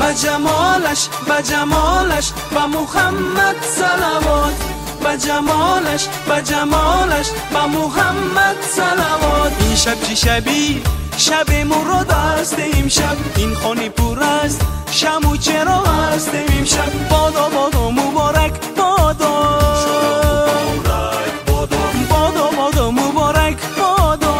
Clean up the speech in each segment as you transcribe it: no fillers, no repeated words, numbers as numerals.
جمالش به جمالش به محمد صلوات، به جمالش به جمالش به محمد صلوات. این شب چه شبی شب مراد است امشب، این خانه پر است شمع و چراغ است امشب. بادا بادا مبارک بادا، بادا بادا مبارک بادا.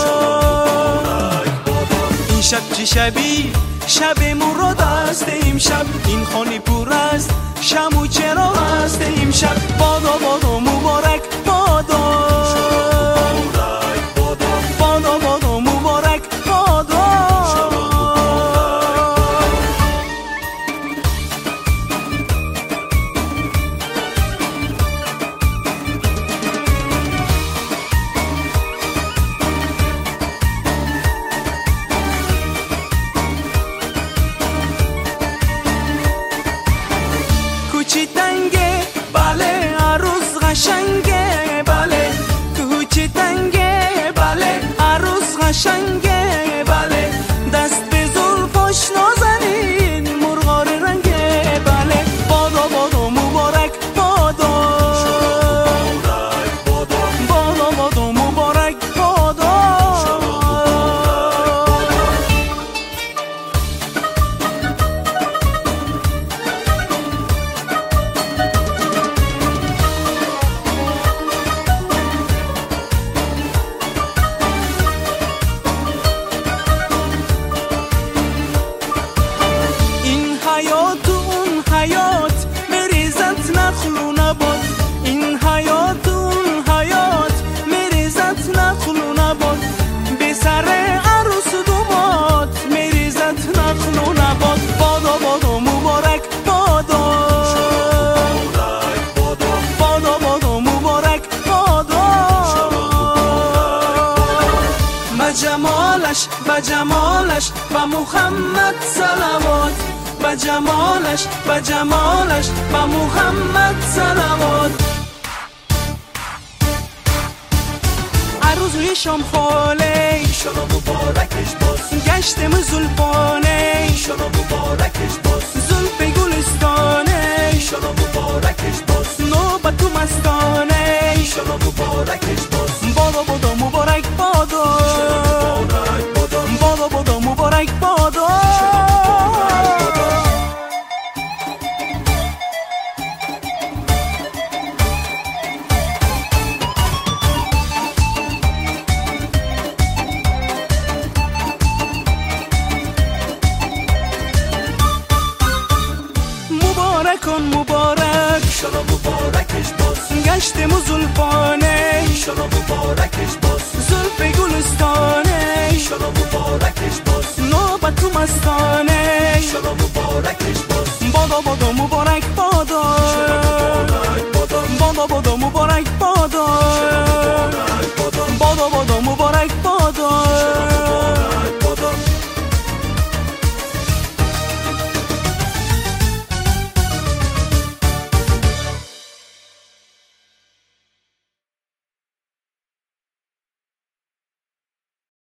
این شب چه شبی شب مراد است امشب، این خانه پر است شمع و چراغ است امشب. بادا بادا مبارک بادا، بادا بادا مبارک بادا. کوچی تنگه بله عروس قشنگه بله، کوچی تنگه بله عروس قشنگه بله. دست به زلفاش نازنین مرغار رنگه بله. بادا بادا مبارک بادا، بادا بادا مبارک بادا. حیات و اون حیات بریزت نخل و نبات، این حیات و اون حیات بریزت نخل و نبات. به سر عروس و دومات بریزت نخل و نبات. بادا بادا مبارک بادا، بادا بادا مبارک بادا. به جمالش به جمالش به محمد صلوات، به جمالش به جمالش به محمد صلوات. عروس روی شام خاله ایشالا مبارکش باز، گشتم زلفانه ایشالا مبارکش باز. زلف گلستانه ایشالا مبارکش باز، نوبت تو مستانه ایشالا مبارکش باز. بادا بادا مبارک بادا، بادا بادا مبارک بادا. مبارکان مبارک ایشالا مبارکش باز، گشتم زلفانه ایشالا مبارکش باز.